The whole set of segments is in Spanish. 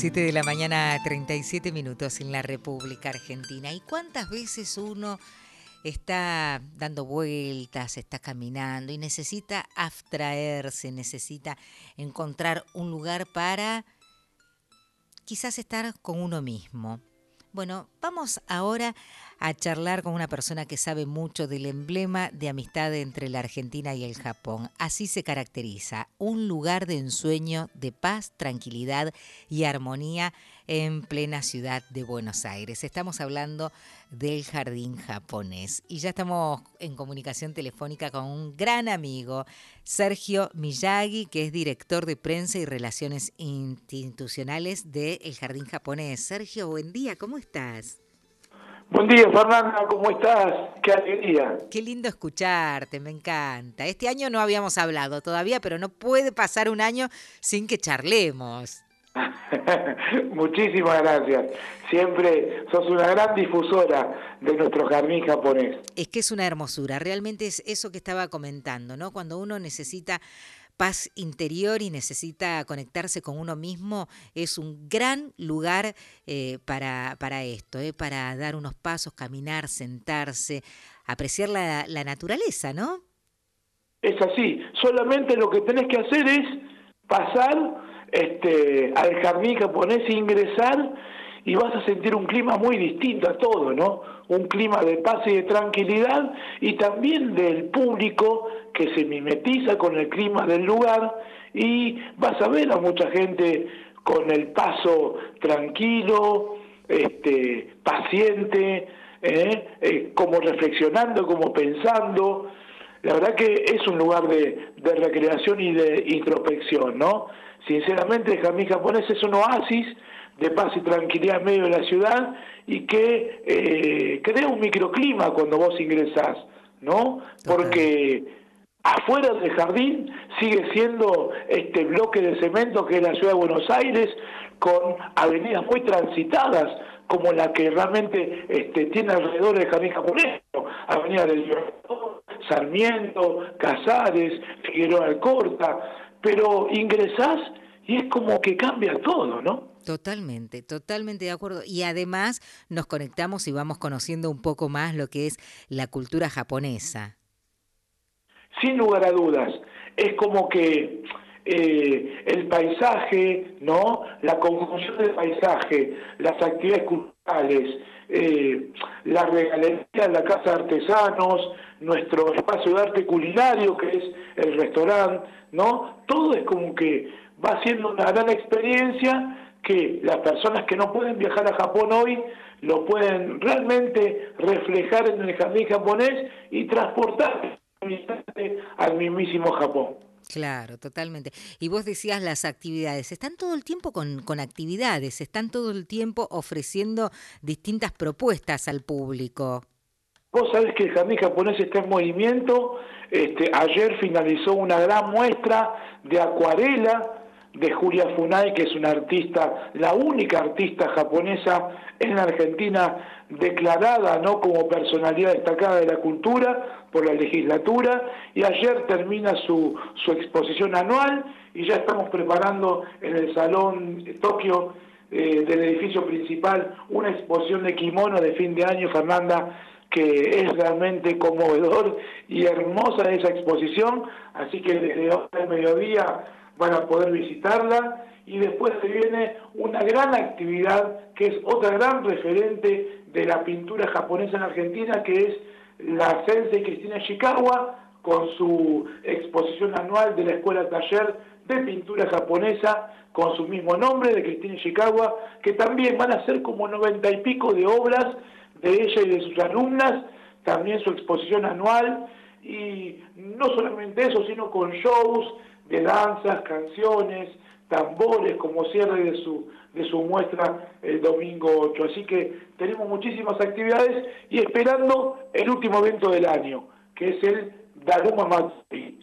7 de la mañana, 37 minutos en la República Argentina. ¿Y cuántas veces uno está dando vueltas, está caminando y necesita abstraerse, necesita encontrar un lugar para quizás estar con uno mismo? Bueno, vamos ahora a charlar con una persona que sabe mucho del emblema de amistad entre la Argentina y el Japón. Así se caracteriza, un lugar de ensueño, de paz, tranquilidad y armonía en plena ciudad de Buenos Aires. Estamos hablando del Jardín Japonés y ya estamos en comunicación telefónica con un gran amigo, Sergio Miyagi, que es director de prensa y relaciones institucionales del Jardín Japonés. Sergio, buen día, ¿cómo estás? Buen día, Fernanda, ¿cómo estás? ¡Qué alegría! Qué lindo escucharte, me encanta. Este año no habíamos hablado todavía, pero no puede pasar un año sin que charlemos. Muchísimas gracias. Siempre sos una gran difusora de nuestro jardín japonés. Es que es una hermosura, realmente es eso que estaba comentando, ¿no? Cuando uno necesita paz interior y necesita conectarse con uno mismo, es un gran lugar para esto, para dar unos pasos, caminar, sentarse, apreciar la naturaleza, ¿no? Es así, solamente lo que tenés que hacer es pasar al jardín japonés, ingresar y vas a sentir un clima muy distinto a todo, ¿no? Un clima de paz y de tranquilidad y también del público que se mimetiza con el clima del lugar y vas a ver a mucha gente con el paso tranquilo, paciente, como reflexionando, como pensando. La verdad que es un lugar de recreación y de introspección, ¿no? Sinceramente, el jardín japonés es un oasis de paz y tranquilidad en medio de la ciudad y que crea un microclima cuando vos ingresás, ¿no? Porque afuera del jardín sigue siendo este bloque de cemento que es la ciudad de Buenos Aires, con avenidas muy transitadas, como la que realmente tiene alrededor del jardín japonés, ¿no? Avenida del Libertador, Sarmiento, Casares, Figueroa Alcorta, pero ingresás y es como que cambia todo, ¿no? Totalmente, totalmente de acuerdo. Y además nos conectamos y vamos conociendo un poco más lo que es la cultura japonesa. Sin lugar a dudas, es como que el paisaje, ¿no? La conjunción del paisaje, las actividades culturales, la regalería de la Casa de Artesanos, nuestro espacio de arte culinario que es el restaurante, ¿no? Todo es como que va siendo una gran experiencia que las personas que no pueden viajar a Japón hoy lo pueden realmente reflejar en el jardín japonés y transportar al mismísimo Japón. Claro, totalmente. Y vos decías las actividades, están todo el tiempo con actividades, están todo el tiempo ofreciendo distintas propuestas al público. Vos sabés que el jardín japonés está en movimiento. Ayer finalizó una gran muestra de acuarela de Julia Funai, que es una artista, la única artista japonesa en la Argentina declarada, ¿no?, como personalidad destacada de la cultura por la legislatura, y ayer termina su exposición anual y ya estamos preparando en el Salón Tokio del edificio principal una exposición de kimono de fin de año, Fernanda, que es realmente conmovedor y hermosa esa exposición, así que desde hoy al mediodía van a poder visitarla y después se viene una gran actividad que es otra gran referente de la pintura japonesa en Argentina, que es la Sensei Cristina Ishikawa, con su exposición anual de la Escuela Taller de Pintura Japonesa, con su mismo nombre, de Cristina Ishikawa, que también van a ser como 90 y pico de obras de ella y de sus alumnas, también su exposición anual, y no solamente eso, sino con shows de danzas, canciones, tambores como cierre de su muestra el domingo 8. Así que tenemos muchísimas actividades y esperando el último evento del año, que es el Daruma Matsuri.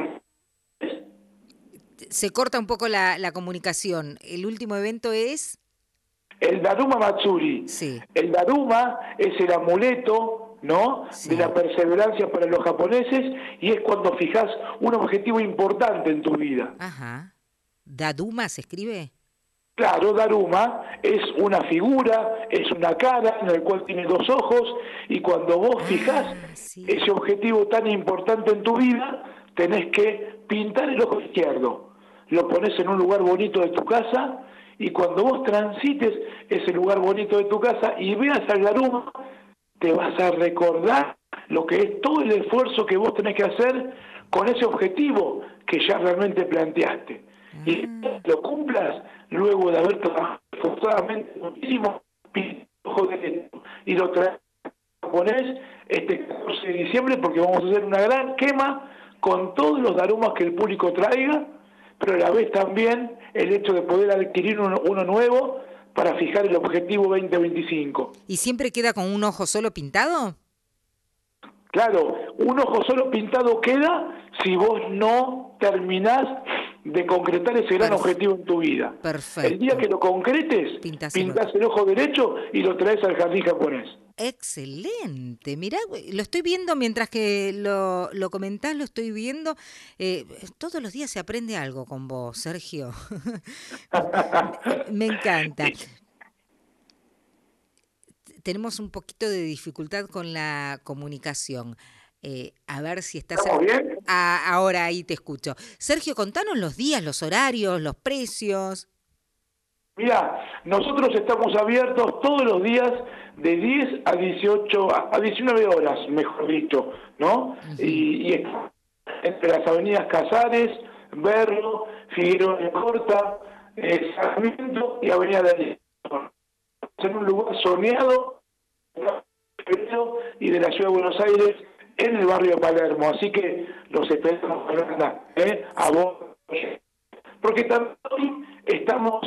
Se corta un poco la comunicación. ¿El último evento es? El Daruma Matsuri. Sí. El Daruma es el amuleto, ¿no?, Sí. de la perseverancia para los japoneses y es cuando fijas un objetivo importante en tu vida. Ajá. ¿Daduma se escribe? Claro, Daruma es una figura, es una cara en la cual tiene dos ojos, y cuando vos fijás Ah, sí. ese objetivo tan importante en tu vida, tenés que pintar el ojo izquierdo. Lo pones en un lugar bonito de tu casa, y cuando vos transites ese lugar bonito de tu casa y veas al Daruma, te vas a recordar lo que es todo el esfuerzo que vos tenés que hacer con ese objetivo que ya realmente planteaste. Y Ah. lo cumplas luego de haber trabajado forzadamente muchísimo y lo traes, ponés este 14 de diciembre, porque vamos a hacer una gran quema con todos los darumas que el público traiga, pero a la vez también el hecho de poder adquirir uno nuevo para fijar el objetivo 2025. ¿Y siempre queda con un ojo solo pintado? Claro, un ojo solo pintado queda si vos no terminás de concretar ese gran objetivo en tu vida. El día Perfecto. que lo concretes, Pintás el otro. pintás el ojo derecho y lo traes al jardín japonés. Excelente. Mirá, lo estoy viendo mientras que lo comentás, lo estoy viendo. Todos los días se aprende algo con vos, Sergio. Me encanta. Tenemos un poquito de dificultad con la comunicación. A ver si estás... ¿Estamos bien? Ahora ahí te escucho. Sergio, contanos los días, los horarios, los precios. Mira, nosotros estamos abiertos todos los días de 10 a 18, a 19 horas, mejor dicho, ¿no? Ujú. Y entre las avenidas Casares, Berro, Figueroa de Corta, Sarmiento y Avenida de Allende. En un lugar soñado y de la ciudad de Buenos Aires, en el barrio de Palermo. Así que los esperamos, Fernanda, a vos, porque también estamos...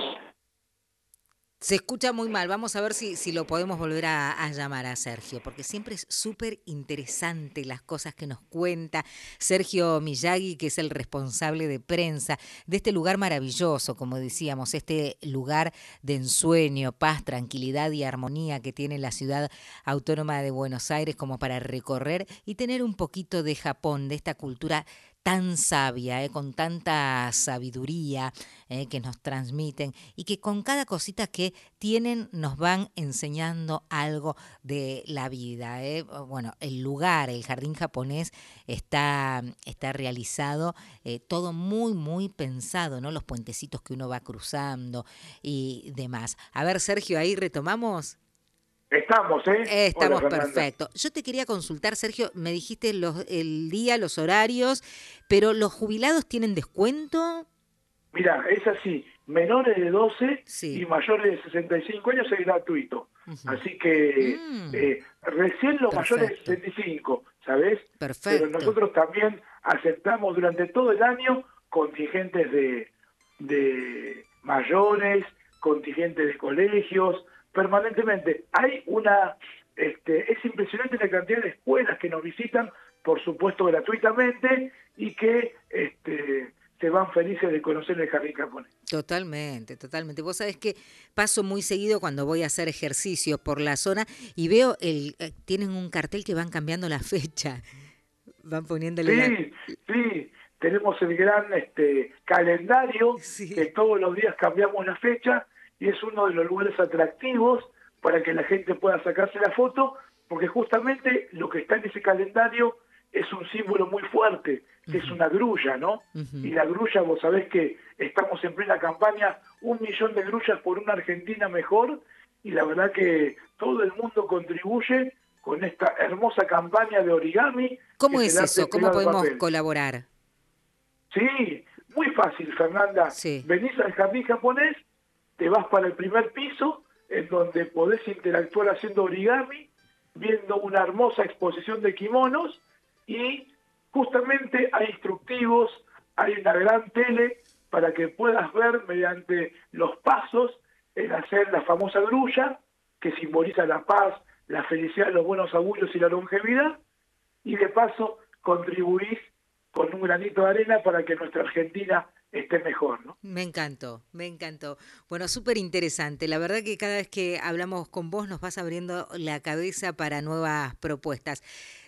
Se escucha muy mal. Vamos a ver si lo podemos volver a llamar a Sergio, porque siempre es súper interesante las cosas que nos cuenta Sergio Miyagi, que es el responsable de prensa de este lugar maravilloso, como decíamos, este lugar de ensueño, paz, tranquilidad y armonía que tiene la ciudad autónoma de Buenos Aires como para recorrer y tener un poquito de Japón, de esta cultura tan sabia, con tanta sabiduría que nos transmiten y que con cada cosita que tienen nos van enseñando algo de la vida. Bueno, el lugar, el jardín japonés está realizado todo muy, muy pensado, ¿no? Los puentecitos que uno va cruzando y demás. A ver, Sergio, ahí retomamos. Estamos, ¿eh? Hola, Estamos Fernanda. perfectos. Yo te quería consultar, Sergio, me dijiste el día, los horarios, pero ¿los jubilados tienen descuento? Mira, es así, menores de 12 y Sí. mayores de 65 años es gratuito. Ujú. Así que Mm, recién los mayores de perfecto, 65, ¿sabes? Pero perfecto. nosotros también aceptamos durante todo el año contingentes de mayores, contingentes de colegios, permanentemente. Hay es impresionante la cantidad de escuelas que nos visitan, por supuesto gratuitamente, y que se van felices de conocer el jardín japonés. Totalmente, totalmente. Vos sabés que paso muy seguido cuando voy a hacer ejercicio por la zona y veo tienen un cartel que van cambiando la fecha, van poniéndole la... Sí, sí, tenemos el gran calendario que Sí. todos los días cambiamos la fecha y es uno de los lugares atractivos para que la gente pueda sacarse la foto, porque justamente lo que está en ese calendario es un símbolo muy fuerte, que es Ujú, una grulla, ¿no? Y ujú. la grulla, vos sabés que estamos en plena campaña, 1 millón de grullas por una Argentina mejor, y la verdad que todo el mundo contribuye con esta hermosa campaña de origami, que ¿Cómo es el es arte eso? de ¿Cómo pegar podemos papel. colaborar? Sí, muy fácil, Fernanda. Sí. Venís al jardín japonés, te vas para el primer piso, en donde podés interactuar haciendo origami, viendo una hermosa exposición de kimonos, y justamente hay instructivos, hay una gran tele para que puedas ver mediante los pasos el hacer la famosa grulla, que simboliza la paz, la felicidad, los buenos augurios y la longevidad, y de paso contribuís con un granito de arena para que nuestra Argentina esté mejor, ¿no? Me encantó, me encantó. Bueno, súper interesante. La verdad que cada vez que hablamos con vos nos vas abriendo la cabeza para nuevas propuestas.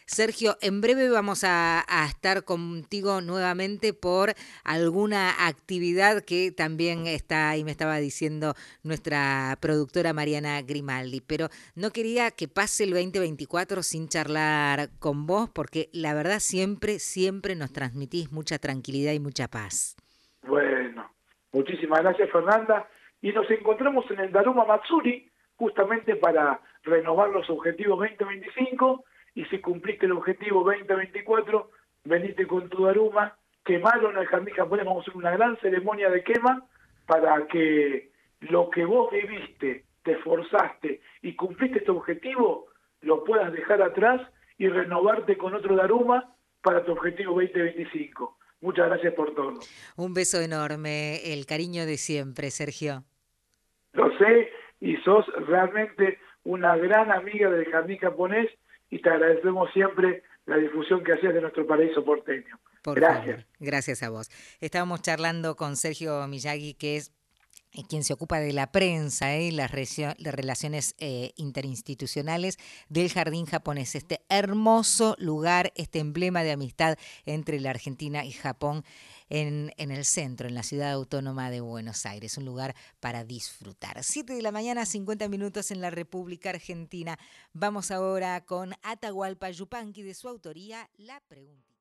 Sergio, en breve vamos a estar contigo nuevamente por alguna actividad que también está, y me estaba diciendo nuestra productora Mariana Grimaldi, pero no quería que pase el 2024 sin charlar con vos, porque la verdad siempre, siempre nos transmitís mucha tranquilidad y mucha paz. Bueno, muchísimas gracias Fernanda y nos encontramos en el Daruma Matsuri justamente para renovar los objetivos 2025 y si cumpliste el objetivo 2024, venite con tu Daruma, quemalo en el jardín japonés, vamos a hacer una gran ceremonia de quema para que lo que vos viviste, te esforzaste y cumpliste este objetivo, lo puedas dejar atrás y renovarte con otro Daruma para tu objetivo 2025. Muchas gracias por todo. Un beso enorme, el cariño de siempre, Sergio. Lo sé y sos realmente una gran amiga del jardín japonés y te agradecemos siempre la difusión que hacías de nuestro paraíso porteño. Por Gracias. favor, gracias a vos. Estábamos charlando con Sergio Miyagi, que es quien se ocupa de la prensa y las relaciones interinstitucionales del Jardín Japonés, este hermoso lugar, este emblema de amistad entre la Argentina y Japón en el centro, en la ciudad autónoma de Buenos Aires, un lugar para disfrutar. 7 de la mañana, 50 minutos en la República Argentina. Vamos ahora con Atahualpa Yupanqui, de su autoría, La Pregunta.